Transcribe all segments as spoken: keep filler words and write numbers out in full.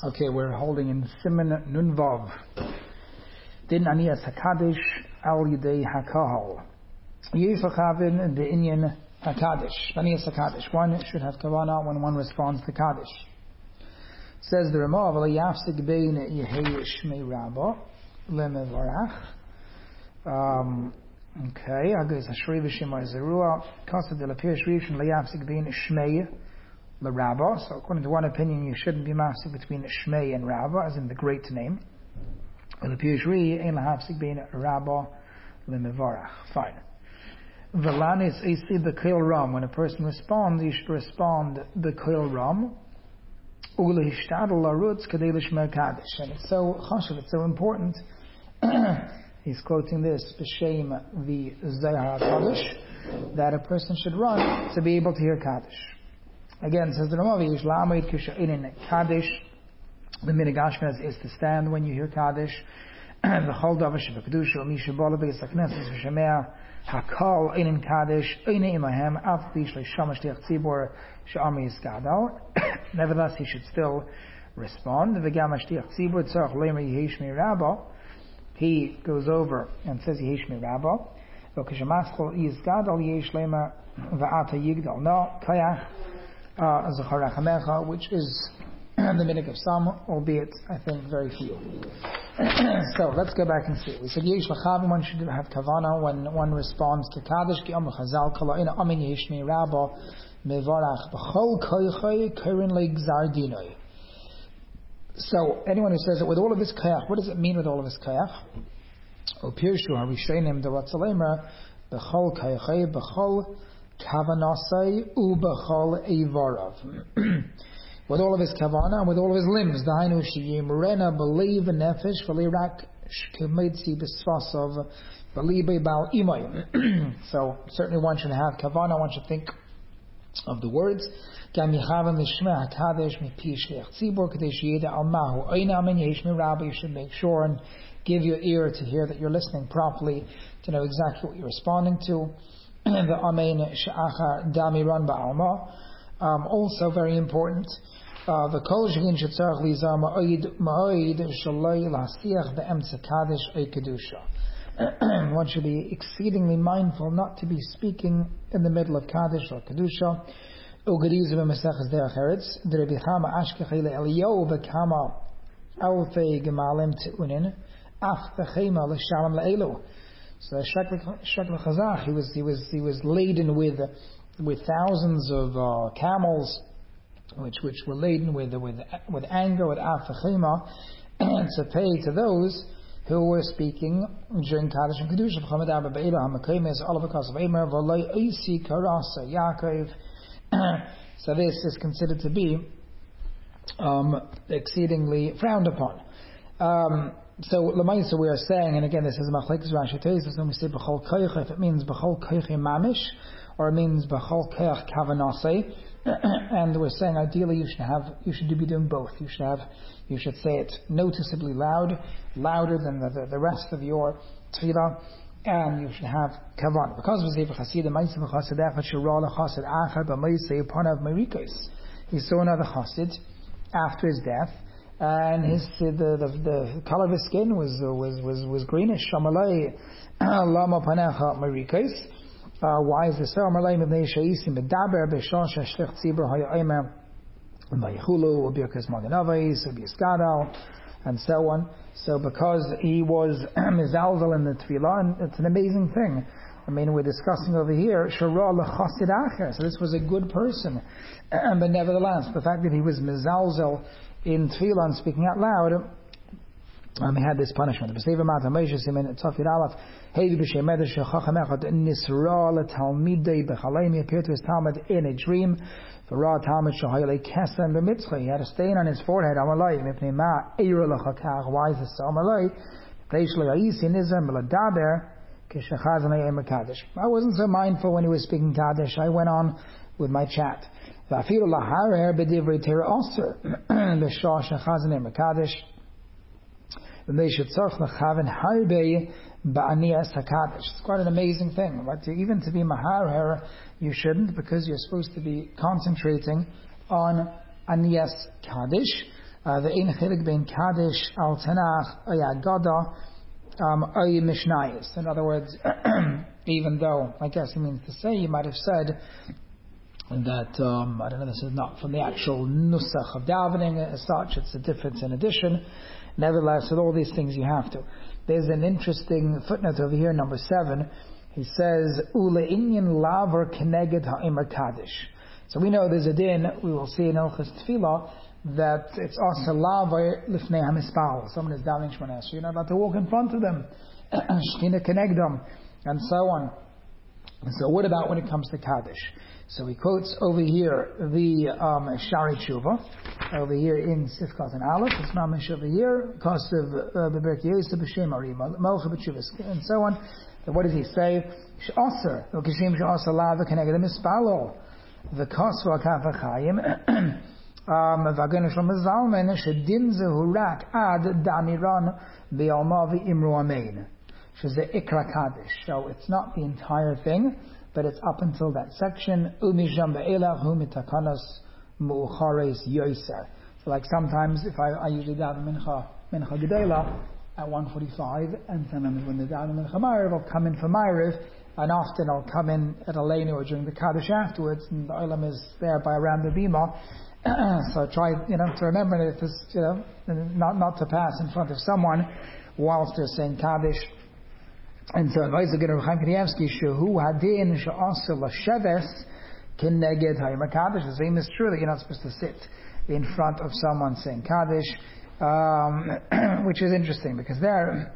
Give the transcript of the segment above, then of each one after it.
Okay, we're holding in Siman Nunvav. Din Aniyas HaKadosh Al Yidei HaKahal. Yisachavin the Inyan HaKadosh. Aniyas HaKadosh. One should have kavanah when one responds to Kaddish. Says the Ramav, V'la yafsik bein Yehei Shmei Rabba Lemevarach. Um, okay, Agaz Hashri V'Shemar Zerua. Kasa de la Pir Shriv V'la yafsik bein Shmei L'Rabba. So according to one opinion, you shouldn't be mafsik between Shmei and Rabba, as in the great name. L'Pir Shri Ein Lahafsik bein Rabba Lemevarach. Fine. V'lan is Isi B'Kil Ram. When a person responds, you should respond B'Kil Ram. And it's so chashuv, it's so important. He's quoting this b'shem the Zohar HaKadosh, that a person should run to be able to hear Kaddish. Again, says the Ramav, Yish la'amid k'sha'inin Kaddish. The minig Ashkenaz is to stand when you hear Kaddish. V'chol davar sheb'kedusha u'mi shebala b'yis ha'knesses v'shemea hakal einin Kaddish einin imahem af b'ish le'shamash tiach tzibor she'ami yiskadal. Nevertheless, he should still respond. He goes over and says Yehesh Mi Rabba. Which is the minig of some, albeit I think very few. So let's go back and see. We said Yesh Lachavim, one should have kavanah when one responds to Kaddish. Ki Amr Chazal Kala Ina Amin Yehesh Mi Rabba. Mevarach b'chol koychay keren le'gzar dinoi. So anyone who says that with all of his koyach, what does it mean with all of his koyach? O pirshu harishonim devatzalemer b'chol koychay b'chol kavanasai u b'chol eivarav. With all of his kavanah and with all of his limbs, dahainu sheyim rena believe nefesh v'lirak shkemitzi b'svasav b'libe bal imay. So certainly one should have kavanah, one should think of the words. You should make sure and give your ear to hear that you're listening properly, to know exactly what you're responding to. The Amen Sha'achar Damiran Ba'alma. Um, also very important. The Kol Shagin Shetzarach Lizar Ma'oid Ma'oid Shalai Lasiach Be'emtza Kaddish Ei Kedusha. One should be exceedingly mindful not to be speaking in the middle of Kaddish or Kedusha. Ugarizu b'Maseches Derech Eretz, the Rebbe Chama Ashkechei le'Eliyahu b'Kama Alfei Gemalim Te'unin, Af B'Chema l'Shalom le'Elu. So Shekle Chazach, he was he was he was laden with with thousands of uh, camels, which which were laden with with with anger, with Af B'Chema, to pay to those who were speaking during Kaddish and Kedusha. B'Chamed Abba Be'ela HaMekayim is all of because of Eimer V'Loi Eisi Karasa Yaakov. So this is considered to be um, exceedingly frowned upon. Um, so Lamaisa we are saying, and again this is Machlekes Rashi Teisus, when we say B'chol Koyach, if it means B'chol Koyach Mamish, or it means B'chol Koyach Kavanase, and we're saying ideally you should have, you should be doing both. You should have, you should say it noticeably loud, louder than the, the, the rest of your tefillah. And you should have kavanah. Because of the Chassid, the Ma'aseh Chassid Echad Shirah LaChassid Achad B'Ma'aseh Panav Merikos. He saw another Chassid after his death, and his the the, the color of his skin was was was was greenish. Shamalei Lama Panecha Merikos. Why is this so? Amalei Mibnei Sheisim Medaber B'Shon Sheshlech Tzibur Hayayim Vaychulu Ubirkas Maganavais Ubiskadal, and so on. So because he was mizalzel in the tefillah, and it's an amazing thing. I mean, we're discussing over here, Shara l'chasid acher. So this was a good person. But nevertheless, the fact that he was mizalzel in tefillah and speaking out loud, um, he had this punishment. He appeared to his Talmud in a dream. He had a stain on his forehead. Why is this so? I wasn't so mindful when he was speaking Kaddish. I went on with my chat. It's quite an amazing thing. But even to be maharher, you shouldn't, because you're supposed to be concentrating on aniyas kaddish. the ein chilik bein Kaddish al Tanakh oy Agada oy Mishnayos. In other words, even though I guess he means to say, you might have said that um, I don't know. This is not from the actual nusach of davening as such. It's a difference in addition. Nevertheless, with all these things, you have to. There's an interesting footnote over here, number seven. He says, "Ule inyan laver keneged ha'imar kaddish." So we know there's a din. We will see in Ilchas Tefillah that it's also laver lifnei hamispal. Someone is davening Shemona Esrei. You're not allowed to walk in front of them. Shechina kenegdom, and so on. So what about when it comes to kaddish? So he quotes over here the um, Shari Tshuva, over here in Sifkat and Aleph. It's mamish over here, Kosev Beberk Yosef B'Shem Ari Melcha B'Tshuvas, and so on. But what does he say? She'aser, L'Kishim She'aser Lava Keneged Mispalo, V'Kos V'Akaf V'Chayim, V'Agen Shlom Zalmen She'Din Zehu Rak Ad Damiran B'Alma V'Imru Amein. She's the Ikra Kaddish. So it's not the entire thing, but it's up until that section. Umisham be'elach hu mitakanas mu'uchares yoser. So like sometimes, if I, I usually daven mincha, mincha gedela at one forty-five, and sometimes when they daven mincha ma'ariv, I'll come in for ma'ariv, and often I'll come in at Aleinu or during the Kaddish afterwards, and the olam is there by around the bima. So I try, you know, to remember that it is, you know, not, not to pass in front of someone whilst they're saying Kaddish. And so, advice again of Chaim Kanievsky, Shehu Hadin She'asel Lasheves Keneged Hayim Kaddish. The same is true that you're not supposed to sit in front of someone saying Kaddish, um, which is interesting because there,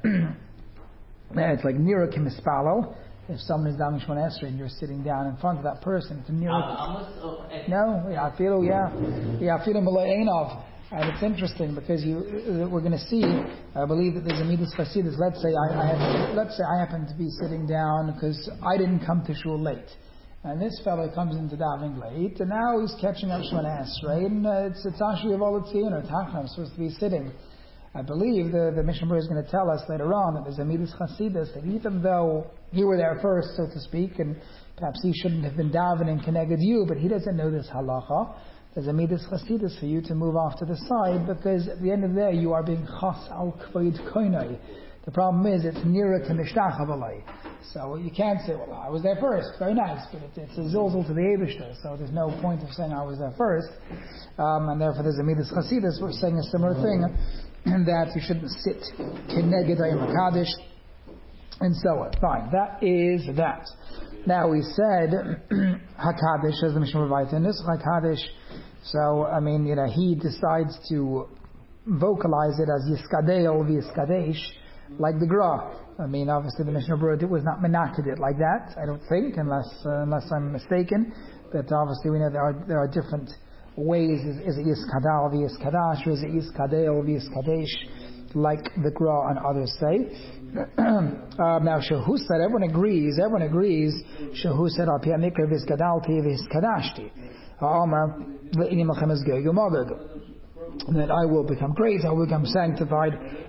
it's like Nira Kimispalo. If someone is down in Shemona Esrei and you're sitting down in front of that person, it's a Nira. No, yeah, I feel, yeah, yeah, I feel Malay Einov. And it's interesting because you, uh, we're going to see. I believe that there's a midas chasidus. Let's say I, I have, let's say I happen to be sitting down because I didn't come to shul late, and this fellow comes into davening late, and now he's catching up Shemona Esrei, and uh, it's it's actually a volatility or tachna. I'm supposed to be sitting. I believe the the Mishnah Berurah is going to tell us later on that there's a midas chasidus that even though you were there first, so to speak, and perhaps he shouldn't have been davening connected you, but he doesn't know this halacha. There's a midas chasidus for you to move off to the side because at the end of the day you are being chas al kvoid koinai. The problem is it's nearer to mishtach avalai. So you can't say, well, I was there first, very nice, but it, it's a zilzal to the Eibishter, so there's no point of saying I was there first. Um, and therefore there's a midas chasidus. We're saying a similar thing, that you shouldn't sit kineged hayim HaKadosh, and so on. Fine, that is that. Now we said HaKadosh, as the Mishnah Berurah in this HaKadosh. So, I mean, you know, he decides to vocalize it as Yiskadeo v'Yiskadesh, like the Gra. I mean, obviously the Mishnah Berurah was not menaked it like that, I don't think, unless uh, unless I'm mistaken. But obviously we know there are there are different ways. Is, is it Yiskadal v'Yiskadash, or is it Yiskadeo v'Yiskadesh, like the Gra and others say? uh, now, Shehu said, everyone agrees, everyone agrees, Shehu said, Al Pia Mikra v'Yiskadalti v'Yiskadashti. That I will become great, I will become sanctified.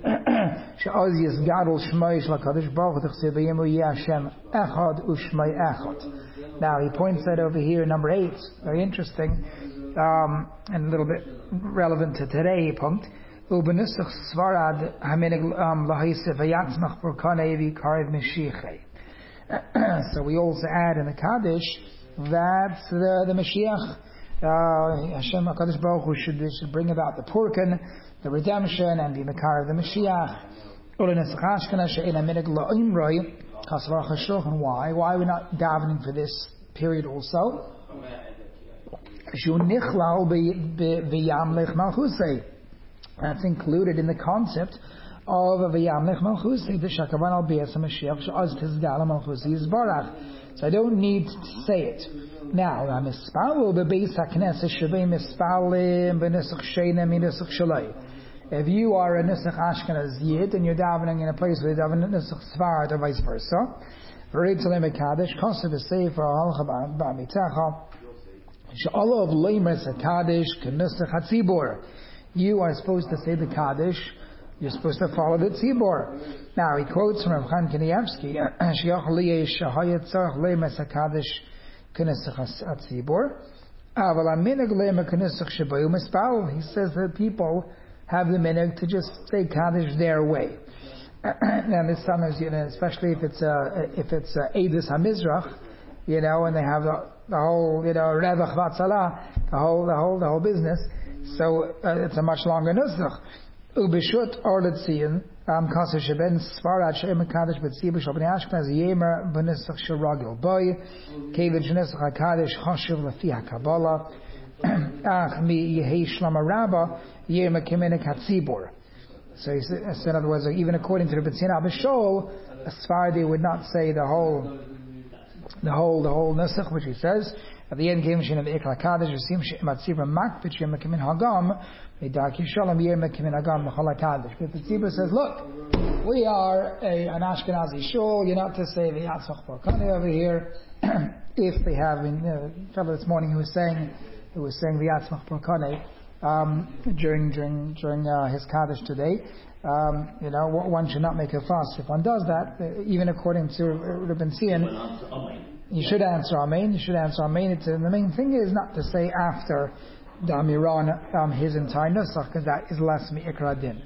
Now he points that over here, number eight, very interesting, um, and a little bit relevant to today. Point. So we also add in the Kaddish that the, the Mashiach, uh, Hashem HaKadosh Baruch Hu should, should bring about the Purkan, the redemption, and the Makar of the Mashiach. And why? Why are we not davening for this period also? That's included in the concept of V'yamlech Malchusi, the Shakavan al B'yas HaMashiach She'az Tizgal Malchusi Yizbarach. So I don't need to say it. Now, HaMispalo B'beis HaKnesset Shevei Mispalim B'nesach Sheina Minesach Shalai. If you are a Nesach Ashkenaz Yid and you're davening in a place where you daven Nesach Sfarad or vice versa, V'rei Tzalem HaKadosh Kosev V'sefer Ha'alcha Ba'amitecha She'ala of Leimes HaKadosh K'nesach HaTzibor. You are supposed to say the Kaddish. You're supposed to follow the Tzibor. Now he quotes from Rav Chaim Kanievsky, "Shiach liyeh shahayat tzarich leimes hakadosh k'nesach hatzibor, aval aminig leim k'nesach shebayu mispal." He says that people have the minhag to just say Kaddish their way. And this sometimes, you know, especially if it's a if it's a Eidus HaMizrach, you know, and they have the, the whole, you know, Revach Vatzalah, the whole, the whole, the whole business. So uh, it's a much longer nusach. Ubishut Orletzian, um, Kasa Sheben Svarad Shem Kaddish Betzibah Shabnei Ashkenaz Yemer Benusach Sharagil Boy, Kevin Shnusach Hakadosh Chashiv Lefi HaKabbalah, Ach Mi Yehei Shlama Rabba Yemer Kemenek Hatzibor. So, he said, so in other words, even according to the B'tzin Abishol, a Sfardi would not say the whole, the whole, the whole nusach, which he says at the end. Came Shin of Ikra Kaddish, Resim Matzibra Makpich Yem Mekimin Hagam, Medak Yishalom Yem Mekimin Hagam Mechala Kaddish. But the Tzibra says, look, we are a, an Ashkenazi shul. You're not to say the Yatzach Barkani over here. If they have, in the fellow this morning who was saying, who was saying the Yatzach Barkani. Um, during during during uh, his Kaddish today, um, you know, one should not make a fuss if one does that. Uh, even according to Reuben Zion, you should answer Amen. You should answer Amen. It's, uh, the main thing is not to say after the Amiran um, his entire nusach, because that is less mi'ikra din.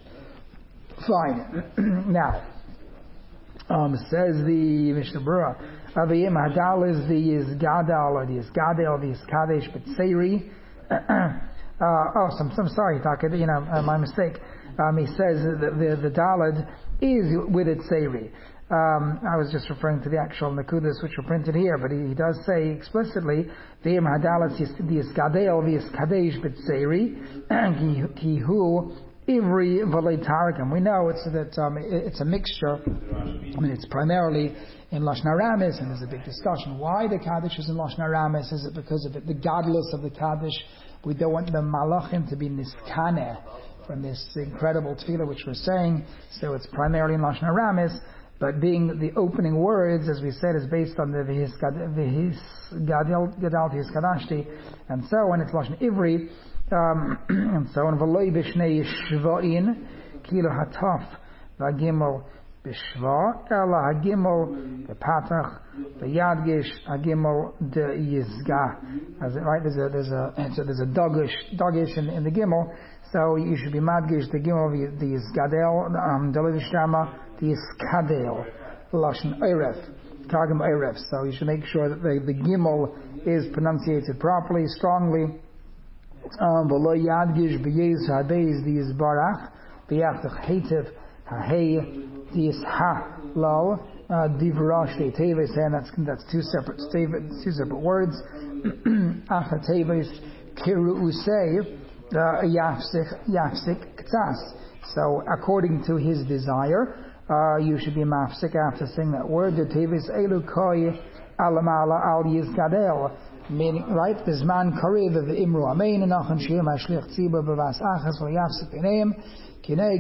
Fine. Now, um, says the Mishnah Berurah, Avayim Hadal is the Yizgadal or the Yizgadel, the Yizkadesh B'Tseiri. Uh, oh, I'm, I'm sorry, Taka, you know, uh, my mistake. Um, he says that the, the Dalad is with its Seiri. Um, I was just referring to the actual Nakudas which are printed here, but he, he does say explicitly, V'im Hadalat Yisgadel V'Yiskadesh B'Tseiri, Ki Hu Ivri V'Lei Targum. We know it's that um, it, it's a mixture. I mean, it's primarily in Lashon Aramis, and there's a big discussion. Why the Kaddish is in Lashon Aramis? Is it because of it, the godless of the Kaddish? We don't want the malachim to be niskaneh from this incredible tefillah which we're saying, so it's primarily in Lashon Aramis, but being the opening words, as we said, is based on the V'his Gadal V'his Kadashti, and so on, it's Lashon Ivri, um, and so on, V'loi b'shnei shva'in, kilo hataf, v'agimel b'shva, ela hagimel b'patach, v'yadgish hagimel de yizga. As it, right, there's a there's a so there's a dogish dogish in, in the gimel, so you should be madgish the gimel the yizgadel um the levishama the yizkadel lashon erev targum erev. So you should make sure that the, the gimel is pronunciated properly, strongly. Um, v'lo yadgish b'yez hadeiz the yizbarach b'yachach heitev ha'hei the ha lal divra shtei teves, and that's that's two separate two separate words. Acha teves kiru usei yafsik yafsik ktas. So according to his desire, uh, you should be mafsik after saying that word. The teves elu koi alamala al yizgadel. Meaning, right? This man kariv of the imru amein and achan shiyim hashlich tzibur b'vas achas v'yafsik b'neim. In other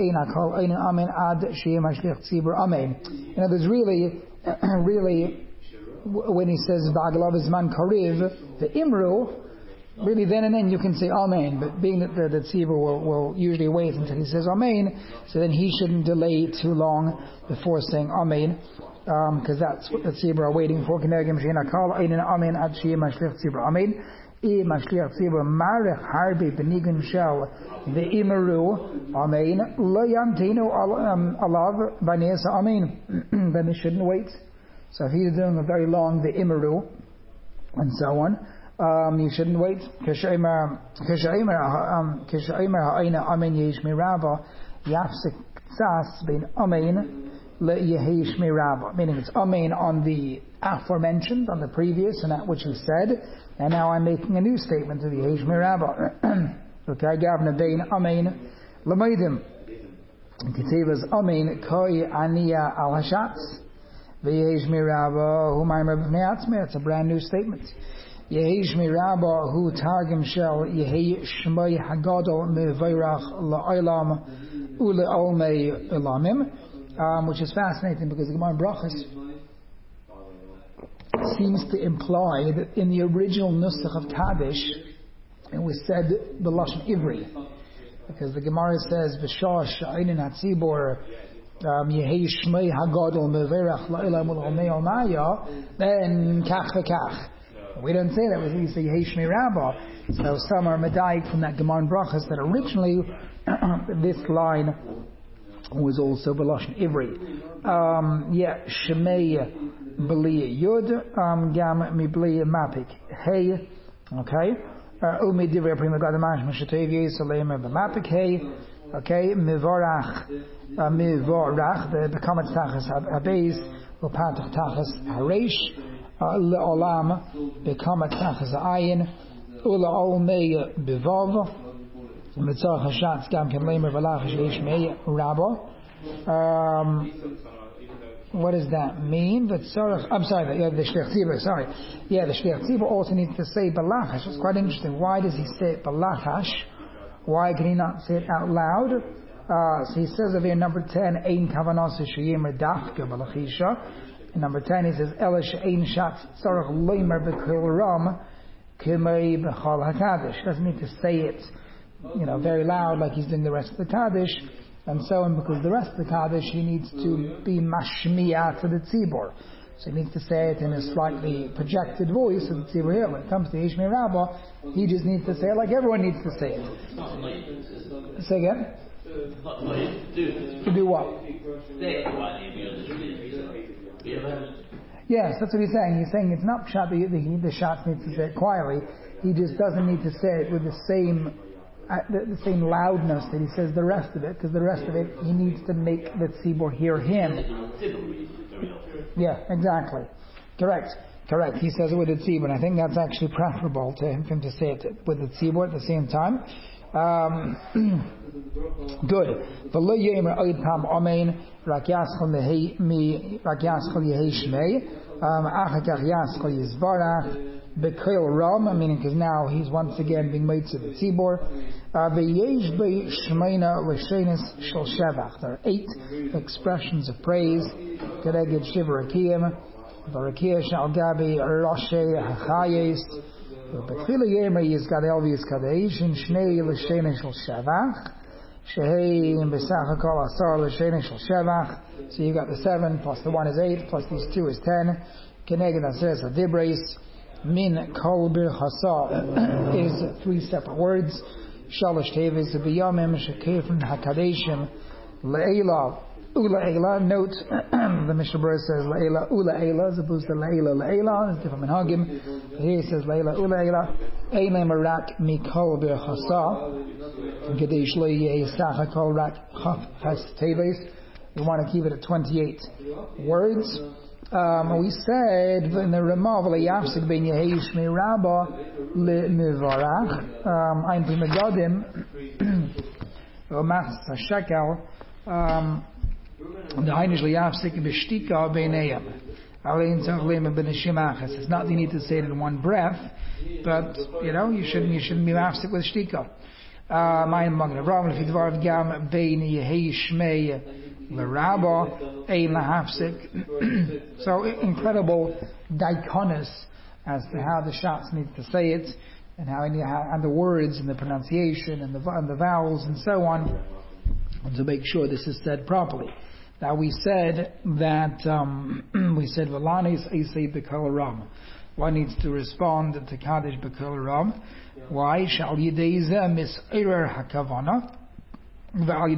words, really, really, when he says Ba'agalav is man kariv, the imru, really then and then you can say Amen. But being that the, the tzibur will, will usually wait until he says Amen, so then he shouldn't delay too long before saying Amen, because um, that's what the tzibur are waiting for. Amen ad shiyim hashlich tzibur Amen. I mashliach tzibur marech harbe benigun shel the imeru amen lo yamtinu alav b'neisa amen. Then they shouldn't wait. So if he's doing a very long the imeru and so on, um, you shouldn't wait. K'sheimer k'sheimer k'sheimer ha'ina amen yesh mirava yafsik tzas ben amen le yehish mirava. Meaning it's amen on the aforementioned, on the previous, and that which he said. And now I'm making a new statement to the Yesh Mirabah. Okay, Gavna Bain Amen Lamaidim. Ketevas Amen Koi Aniya Al Hashatz. Yesh Mirabah Hu Maimer B'Neatzme. It's a brand new statement. Yesh Mirabah Hu Targim Shel Yehi Shmei Hagadol Mevayrach La'olam Ule Olmei Elamim, which is fascinating because the Gemara Brachos seems to imply that in the original nusach of Kaddish, it was said the Lashon Ivri, because the Gemara says V'shash Ainin Hatzibor Yehei Shmei Hagadol Meverach La'ilam Ul'omei Olmaya, then Kach V'Kach. We don't say that, we say Yehei Shmei Rabbah. So some are medayik from that Gemara Brachos that originally this line was also B'Lashon Ivri. Um, yeah, Shemei B'li Yud, um, Gam Mibli Mapik Hey, okay. Umi Divrei Prima Gadamash Mashatev Yesalem B'Mapik Hey, okay. Mivorach, Mivorach, the Bekamat Tachas Habeis, Upatach Tachas Haresh, Le'olam, Bekamat Tachas Ayin, Ula Olmei Bivov, Mitzah Hashatz Gam Ken Lemer Valach Sheish Mei Rabba. Um, what does that mean? V'tzorach, I'm sorry, yeah, the Shliach Tzibur, sorry. Yeah, the Shliach Tzibur also needs to say Balachash. It's quite interesting. Why does he say it Balachash? Why can he not say it out loud? Uh, so he says over here, number ten, Ein Kavanos Sheyemer Dafka Balachisha. In number ten, he says, Elish Ein Shat Tzorach Lemer B'Kol Ram Kimei B'Chol HaKadosh. Doesn't need to say it, you know, very loud like he's doing the rest of the Kaddish, and so on, because the rest of the Kaddish he needs to be mashmiya to the tzibur. So he needs to say it in a slightly projected voice of the tzibur here. When it comes to Yishmei Rabbah, he just needs to say it like everyone needs to say it. Say again? To do what? Yes, that's what he's saying. He's saying it's not pshat the, the, the Shatz needs to say it quietly. He just doesn't need to say it with the same uh, the, the same loudness that he says the rest of it, because the rest of it he needs to make the tzibur hear him. Yeah, exactly. Correct. Correct. He says it with the tzibur, and I think that's actually preferable to him, him to say it with the tzibur at the same time. Um, good. V'lo yemer oid pam amen rak yaschol mehi mi rak yaschol yehi shmei achakach yaschol yizbarach b'kol ram, meaning because now he's once again being made to the tzibur. V'yesh be shmeina l'shenis shel shevach. There are eight expressions of praise. Kereged shiva rakiyim v'rakiyah shal gabi roshei hachayes. B'tchila yemer yizgadel v'yizkadesh in shnei l'shenis shel shevach. Shehei b'sach hakol asar l'shenis shel shevach. So you got the seven plus the one is eight plus these two is ten. Keneged aseres adibreis. Min kol bir chasa is three separate words. Shalosh teves b'yamim shekefin hakadeshim le'ela u'le'ela. Note the Mishnah Berurah says le'ela u'le'ela as opposed to le'ela le'ela. It's different minhagim. Here it says le'ela u'le'ela. Eilem marak mikol bir chasa kadesh le'yeh sach hakol rak chaf has teves. We want to keep it at twenty-eight words. Um, we said in the Ramah v'leyafsik ben Yehi Yishmei Rabbah le'mivarach ein primegadim v'machs hashekel the Heinish leyafsik b'shtika b'neiam alein tzach le'im b'neshim achas. It's not that you need to say it in one breath, but you know you shouldn't you shouldn't be mafsik with shtika. Mein Magen Avraham lefi dvarav gam ben Yehi Yishmei L'Rabba ein lahafsik. So incredible dichonis as to how the Shatz needs to say it, and how and the words and the pronunciation and the and the vowels and so on, and to make sure this is said properly. Now we said that um, we said Valanis Isay B'Kol Ram. One needs to respond to Kaddish B'Kol Ram. Why? Shal Yideiza Mis'irer Hakavana. So we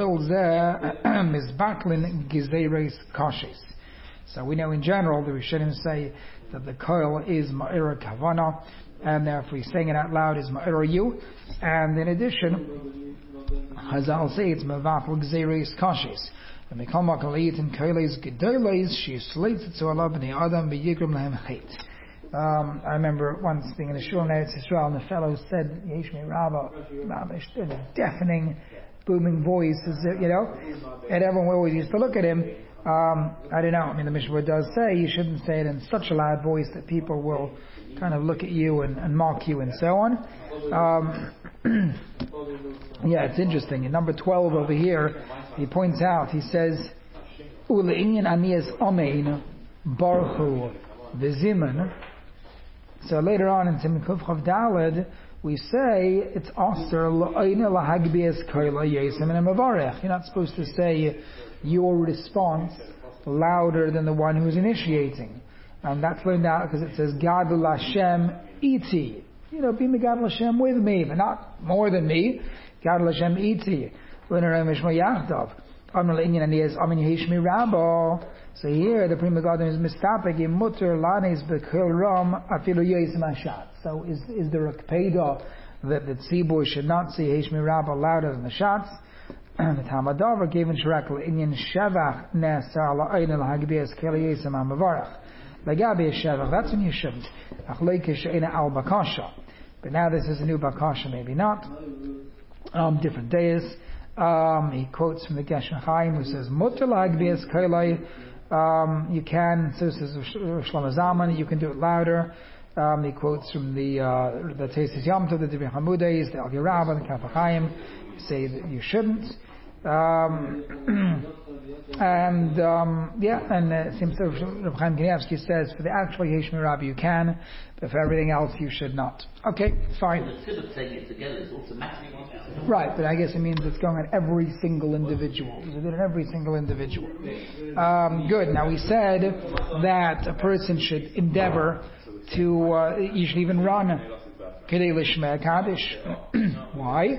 know in general the Rishonim say that the koil is ma'ira kavana, and therefore saying it out loud is ma'ira you. And in addition, Chazal say it's mevatel gzeres kashis. And we come back and eat in koiles gedoles. She slates it to Allah b'nei adam b'yikrum lehem chait. Um, I remember once being in a shul in Eretz Yisrael, and the fellow said, Yishmei Rabbah, in a deafening, booming voice, you know, and everyone always used to look at him. Um, I don't know. I mean, the Mishnah does say you shouldn't say it in such a loud voice that people will kind of look at you and, and mock you and so on. Um, yeah, it's interesting. In number twelve over here, he points out. He says, "Ule'inyan aniyas amein barchu v'ziman." So later on in Siman Kuf Chav Daled, we say it's aser l'ayna lahagbias koila yesim and mavarech. You're not supposed to say your response louder than the one who's initiating, and that's learned out because it says Gadol Hashem iti. You know, be Megadol Hashem with me, but not more than me. Skad L'Shem Iti, L'Nerem Ishma Yachdav, Amr L'Inyan and he is Amin Yehishmi Rabba. So here the Prima Gadol is Mistapek in Mutter Lanes Bekul Ram Afilu Yezim Ashat. So is is there a Kpeda that the Tzibur should not say Yehishmi Rabba louder than the Shatz? The Tamadavar gave in Shirak L'Inyan Shevach Nesar La'ayin L'Hagbias Keli Yezim HaMavarach. Lagabi Shevach, that's when you shouldn't. Achleike She'ena Al Bakasha. But now this is a new Bakasha, maybe not. Um, different days. Um, he quotes from the Geshen Chaim who says, Mutter L'Hagbias Keli. Um, you can, so says Shlomo Zalman, you can do it louder. Um, he quotes from the uh, the Tesis Yom Tov, the Divrei Hamudes, the Al Yerabah, the Kaf HaChaim, say that you shouldn't. Um, and um, yeah, and uh, it seems that Rav Chaim Kanievsky says for the actual Yehishmi Rabbi you can, but for everything else you should not. Okay, fine. Instead of taking it together, it's automatically. Right, but I guess it means it's going on every single individual. You did it every single individual. Um, good. Now we said that a person should endeavor to, uh, you should even run Kedei Lishmei Kaddish. Why?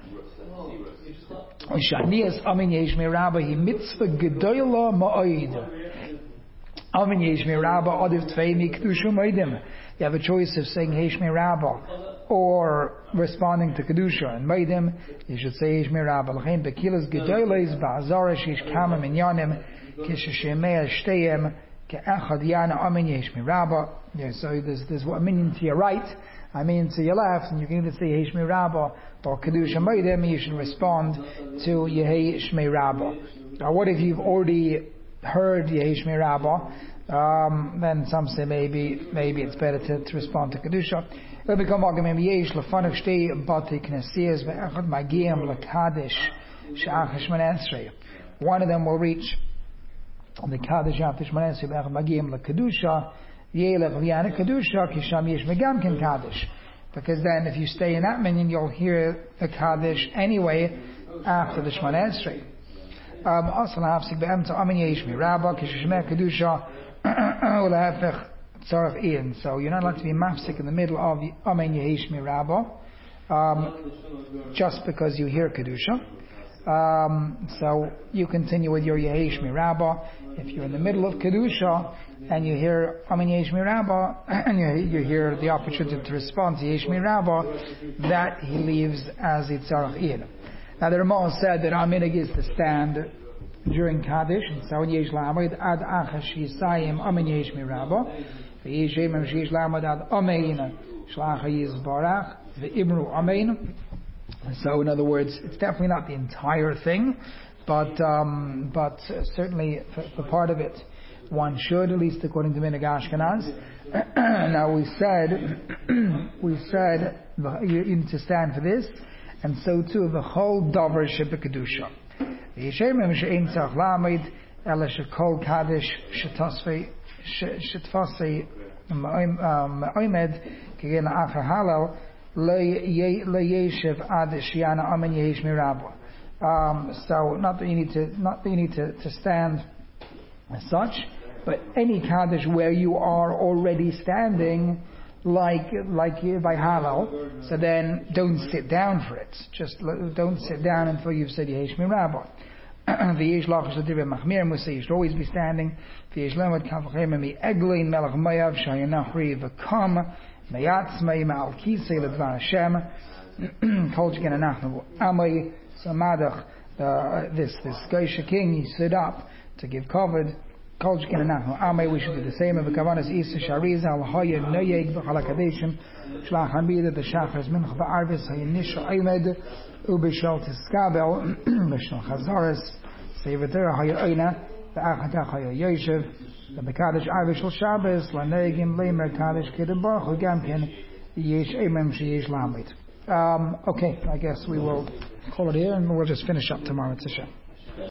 Shanias Amin Yehishmi Rabba hi mitzvah gedoyla ma'oid. Amin Yehishmi Rabba adiv tvei mikdushu moedim. You have a choice of saying Yehishmi Rabba or responding to Kedusha and Moedim. You should say Yehishmi Rabba. L'chein bekilas gedoyles ba'azara shish kama minyanim kishashemei shteyem ke'echad yana Amin Yehishmi Rabba. Yeah, so there's there's a minion to your right, I mean to your left, and you can either say Yehishmi Rabba or Kedusha Moedim. You should respond to Yehishmi Rabba. Now, what if you've already heard Yehishmi Rabba? Um, then some say maybe maybe it's better to, to respond to Kedusha. One of them will reach the Kaddish after Shmoneh Esrei be'echad magiyim leKedusha yelech v'yana Kedusha kisham yesh megam ken Kaddish. Because then if you stay in that minyan you'll hear the Kaddish anyway after the Shmoneh Esrei. Um, also lahafsik be'emtza amin yehishmi rabba kishashmeh Kedusha ulahafech tzarech ian. So you're not allowed to be mafsik in the middle of amin yehishmi rabba um, just because you hear Kedusha. Um, so you continue with your Yehishmi Rabba. If you're in the middle of Kedusha and you hear Amin Yehishmi Rabba and you, you hear the opportunity to respond to Yehishmi Rabba, that he leaves as Yitzarach Ian. Now the Ramah said that our minig is to stand during Kaddish, and so Yesh Lamed Ad Achash Yisayim Amin Yehishmi Rabba, Yesh Yemem Shesh Lamed Ad Amein Shlacha Yizbarach Ve'imru Amein. So, in other words, it's definitely not the entire thing, but um, but uh, certainly for, for part of it, one should, at least according to Minig Ashkenaz. Now we said we said you need to stand for this, and so too the whole davar shebekadusha. Yeshemem she'ein tzarich lamed ela shekol kaddish shetasvei shetfasei ma'omed kegen achar halal. Um, so not that you need to not that you need to, to stand as such, but any kaddish where you are already standing, like like by halal, so then don't sit down for it. Just don't sit down until you've said Yehishmi Rabba. The Yesh Lachas L'Divrei Machmir Musa, you should always be standing. The Yesh Lemad Kavachem Mi Eglin Melech Mayav Shayanachri V'Kam Meyatzmei Ma'al Kisei L'Dvar Hashem Kol Sheken Anachnu Amei Samadach. This this Geisha king, he stood up to give covered. Kol Sheken Anachnu Amei. We should do the same. V'Kavanas Isa Shariza Al Hayy Noyeg V'Chala Kadeshim Shlach Hamida the Shachar Mincha Ba'arvis Hayinisha Aymed Ubishal Tiskabel Mishal Chazaris Sevetera Hayy Oyna V'Achadach Hayy Yoshev. The Kaddish Arvishal Shabbos, Lanegim, Lemer, Kaddish, Kedem Baruch, Gamkin, Yesh Emem, Sheyesh Lamit. Okay, I guess we will call it here and we'll just finish up tomorrow. It's a shame.